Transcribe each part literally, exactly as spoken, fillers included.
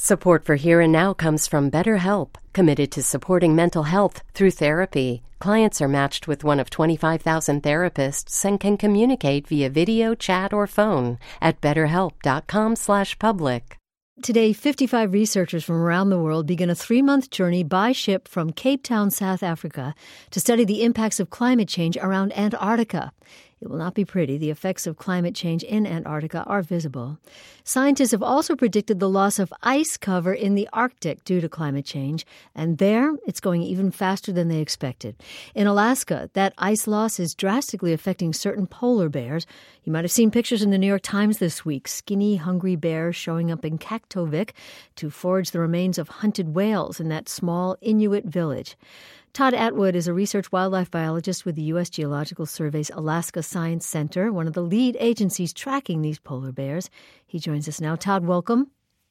Support for Here and Now comes from BetterHelp, committed to supporting mental health through therapy. Clients are matched with one of twenty-five thousand therapists and can communicate via video, chat, or phone at betterhelp.com slash public. Today, fifty-five researchers from around the world begin a three-month journey by ship from Cape Town, South Africa, to study the impacts of climate change around Antarctica. It will not be pretty. The effects of climate change in Antarctica are visible. Scientists have also predicted the loss of ice cover in the Arctic due to climate change, and there it's going even faster than they expected. In Alaska, that ice loss is drastically affecting certain polar bears. You might have seen pictures in the New York Times this week, skinny, hungry bears showing up in Kaktovik to forage the remains of hunted whales in that small Inuit village. Todd Atwood is a research wildlife biologist with the U S Geological Survey's Alaska Science Center, one of the lead agencies tracking these polar bears. He joins us now. Todd, welcome.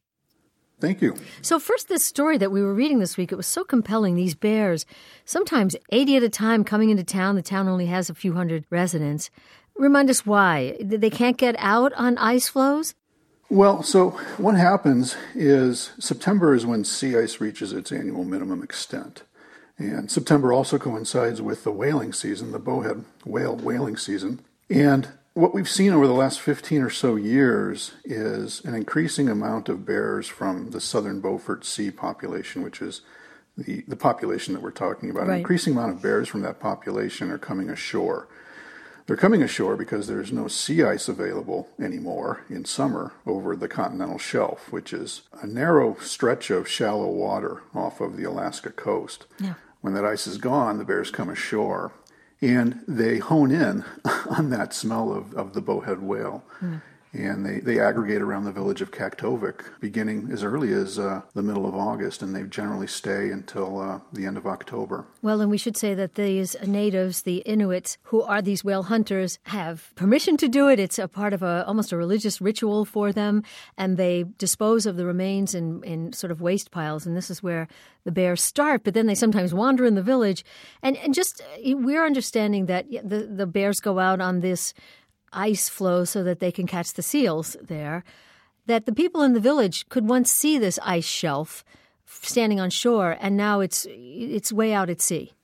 Thank you. So first, this story that we were reading this week, it was so compelling. These bears, sometimes eighty at a time coming into town. The town only has a few hundred residents. Remind us why. They can't get out on ice floes? Well, so what happens is September is when sea ice reaches its annual minimum extent. And September also coincides with the whaling season, the bowhead whale whaling season. And what we've seen over the last fifteen or so years is an increasing amount of bears from the southern Beaufort Sea population, which is the, the population that we're talking about. Right. An increasing amount of bears from that population are coming ashore. They're coming ashore because there's no sea ice available anymore in summer over the continental shelf, which is a narrow stretch of shallow water off of the Alaska coast. Yeah. When that ice is gone, the bears come ashore, and they hone in on that smell of, of the bowhead whale. Mm. And they, they aggregate around the village of Kaktovik, beginning as early as uh, the middle of August, and they generally stay until uh, the end of October. Well, and we should say that these natives, the Inuits, who are these whale hunters, have permission to do it. It's a part of a almost a religious ritual for them, and they dispose of the remains in, in sort of waste piles, and this is where the bears start, but then they sometimes wander in the village. And, and just we're understanding that the, the bears go out on this ice floe so that they can catch the seals there, that the people in the village could once see this ice shelf standing on shore, and now it's it's way out at sea.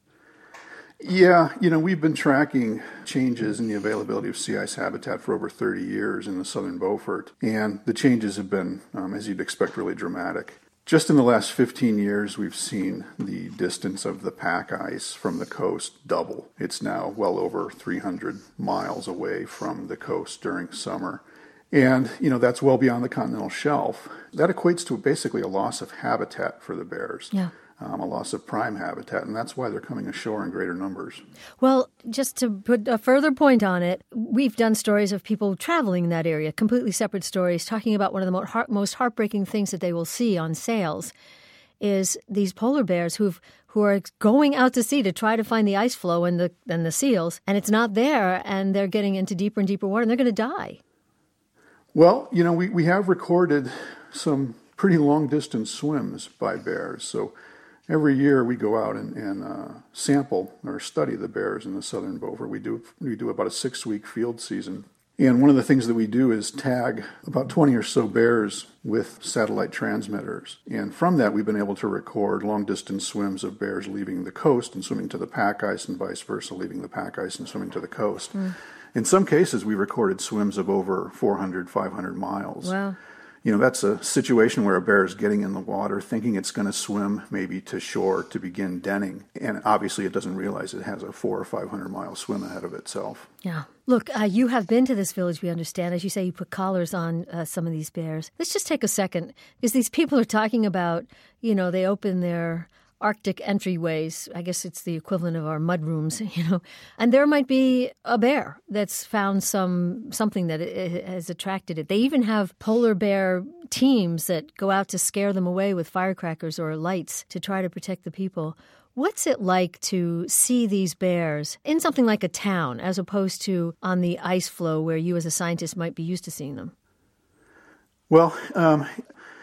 Yeah, you know, we've been tracking changes in the availability of sea ice habitat for over thirty years in the southern Beaufort, and the changes have been, um, as you'd expect, really dramatic. Just in the last fifteen years, we've seen the distance of the pack ice from the coast double. It's now well over three hundred miles away from the coast during summer. And, you know, that's well beyond the continental shelf. That equates to basically a loss of habitat for the bears. Yeah. Um, a loss of prime habitat, and that's why they're coming ashore in greater numbers. Well, just to put a further point on it, we've done stories of people traveling in that area, completely separate stories, talking about one of the most, heart, most heartbreaking things that they will see on sails is these polar bears who've who are going out to sea to try to find the ice floe and the and the seals, and it's not there, and they're getting into deeper and deeper water, and they're going to die. Well, you know, we, we have recorded some pretty long-distance swims by bears, so every year we go out and, and uh, sample or study the bears in the southern Beaufort. We do we do about a six-week field season. And one of the things that we do is tag about twenty or so bears with satellite transmitters. And from that, we've been able to record long-distance swims of bears leaving the coast and swimming to the pack ice, and vice versa, leaving the pack ice and swimming to the coast. Mm. In some cases, we recorded swims of over four hundred, five hundred miles. Wow. You know, that's a situation where a bear is getting in the water, thinking it's going to swim maybe to shore to begin denning. And obviously it doesn't realize it has a four or five hundred mile swim ahead of itself. Yeah. Look, uh, you have been to this village, we understand. As you say, you put collars on uh, some of these bears. Let's just take a second, because these people are talking about, you know, they open their Arctic entryways. I guess it's the equivalent of our mud rooms, you know. And there might be a bear that's found some something that it, it has attracted it. They even have polar bear teams that go out to scare them away with firecrackers or lights to try to protect the people. What's it like to see these bears in something like a town as opposed to on the ice floe where you as a scientist might be used to seeing them? Well, um,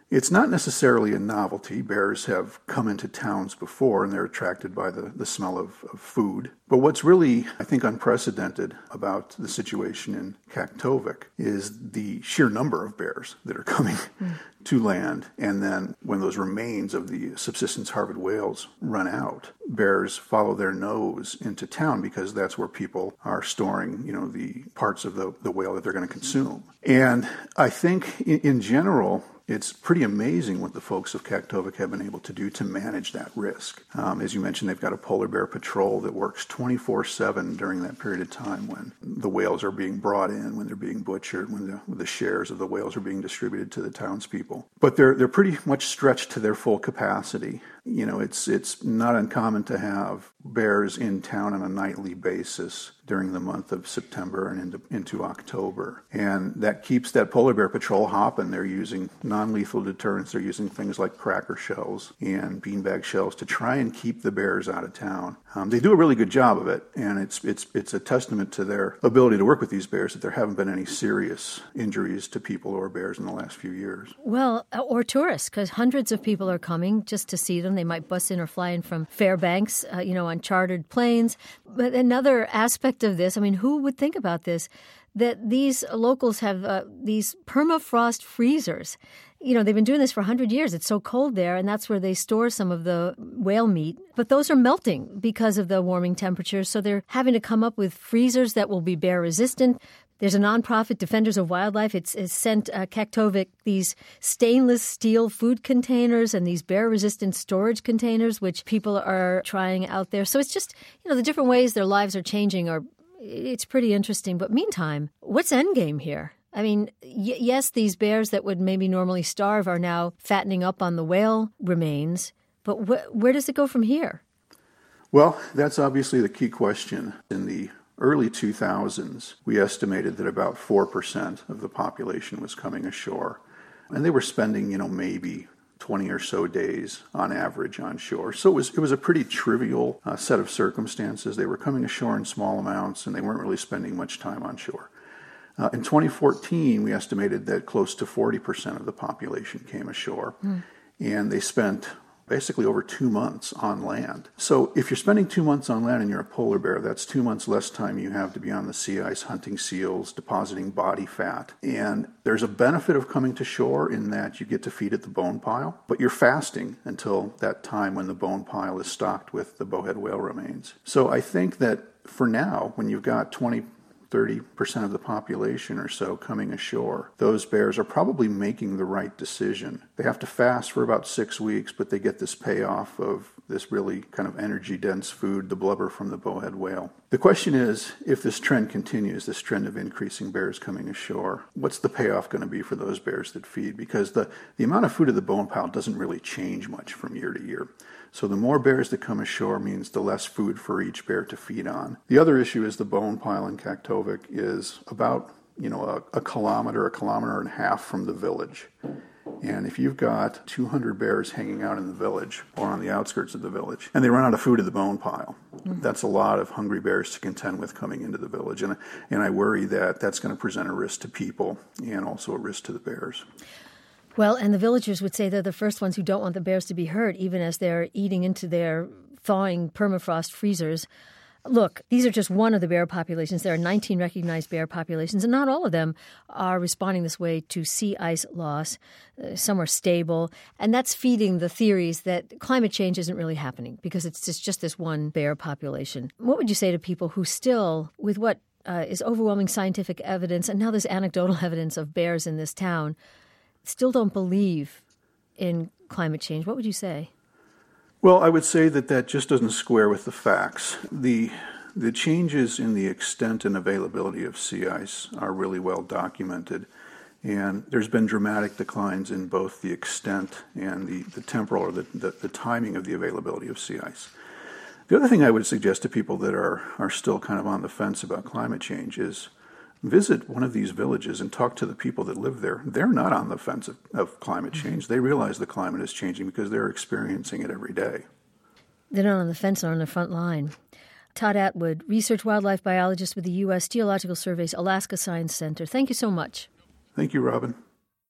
It's not necessarily a novelty. Bears have come into towns before, and they're attracted by the, the smell of, of food. But what's really, I think, unprecedented about the situation in Kaktovik is the sheer number of bears that are coming mm. to land. And then when those remains of the subsistence harvest whales run out, bears follow their nose into town because that's where people are storing, you know, the parts of the, the whale that they're going to consume. And I think in, in general, it's pretty amazing what the folks of Kaktovik have been able to do to manage that risk. Um, as you mentioned, they've got a polar bear patrol that works twenty-four seven during that period of time when the whales are being brought in, when they're being butchered, when the, when the shares of the whales are being distributed to the townspeople. But they're they're pretty much stretched to their full capacity. You know, it's it's not uncommon to have bears in town on a nightly basis during the month of September and into, into October. And that keeps that polar bear patrol hopping. They're using non-lethal deterrents. They're using things like cracker shells and beanbag shells to try and keep the bears out of town. Um, they do a really good job of it, and it's it's it's a testament to their ability to work with these bears that there haven't been any serious injuries to people or bears in the last few years. Well, or tourists, because hundreds of people are coming just to see them. They might bus in or fly in from Fairbanks, uh, you know, on chartered planes. But another aspect of this, I mean, who would think about this, that these locals have uh, these permafrost freezers. You know, they've been doing this for one hundred years. It's so cold there, and that's where they store some of the whale meat. But those are melting because of the warming temperatures, so they're having to come up with freezers that will be bear-resistant. There's a nonprofit, Defenders of Wildlife. It's, it's sent uh, Kaktovik these stainless steel food containers and these bear-resistant storage containers, which people are trying out there. So it's just, you know, the different ways their lives are changing are, it's pretty interesting. But meantime, what's endgame here? I mean, y- yes, these bears that would maybe normally starve are now fattening up on the whale remains. But wh- where does it go from here? Well, that's obviously the key question. In the early two thousands, we estimated that about four percent of the population was coming ashore. And they were spending, you know, maybe twenty or so days on average on shore. So it was it was a pretty trivial uh, set of circumstances. They were coming ashore in small amounts, and they weren't really spending much time on shore. Uh, in twenty fourteen, we estimated that close to forty percent of the population came ashore, mm. and they spent basically over two months on land. So if you're spending two months on land and you're a polar bear, that's two months less time you have to be on the sea ice hunting seals, depositing body fat. And there's a benefit of coming to shore in that you get to feed at the bone pile, but you're fasting until that time when the bone pile is stocked with the bowhead whale remains. So I think that for now, when you've got twenty, thirty percent of the population or so coming ashore, those bears are probably making the right decision. They have to fast for about six weeks, but they get this payoff of this really kind of energy-dense food, the blubber from the bowhead whale. The question is, if this trend continues, this trend of increasing bears coming ashore, what's the payoff going to be for those bears that feed? Because the, the amount of food at the bone pile doesn't really change much from year to year. So the more bears that come ashore means the less food for each bear to feed on. The other issue is the bone pile in Kaktovik is about, you know, a, a kilometer, a kilometer and a half from the village. And if you've got two hundred bears hanging out in the village or on the outskirts of the village, and they run out of food at the bone pile, mm-hmm. that's a lot of hungry bears to contend with coming into the village. And, and I worry that that's going to present a risk to people and also a risk to the bears. Well, and the villagers would say they're the first ones who don't want the bears to be hurt, even as they're eating into their thawing permafrost freezers. Look, these are just one of the bear populations. There are nineteen recognized bear populations, and not all of them are responding this way to sea ice loss. Uh, some are stable, and that's feeding the theories that climate change isn't really happening because it's just, just this one bear population. What would you say to people who still, with what uh, is overwhelming scientific evidence, and now there's anecdotal evidence of bears in this town, still don't believe in climate change? What would you say? Well, I would say that that just doesn't square with the facts. The the changes in the extent and availability of sea ice are really well documented, and there's been dramatic declines in both the extent and the, the temporal or the, the, the timing of the availability of sea ice. The other thing I would suggest to people that are, are still kind of on the fence about climate change is visit one of these villages and talk to the people that live there. They're not on the fence of, of climate change. They realize the climate is changing because they're experiencing it every day. They're not on the fence, they're on the front line. Todd Atwood, research wildlife biologist with the U S Geological Survey's Alaska Science Center. Thank you so much. Thank you, Robin.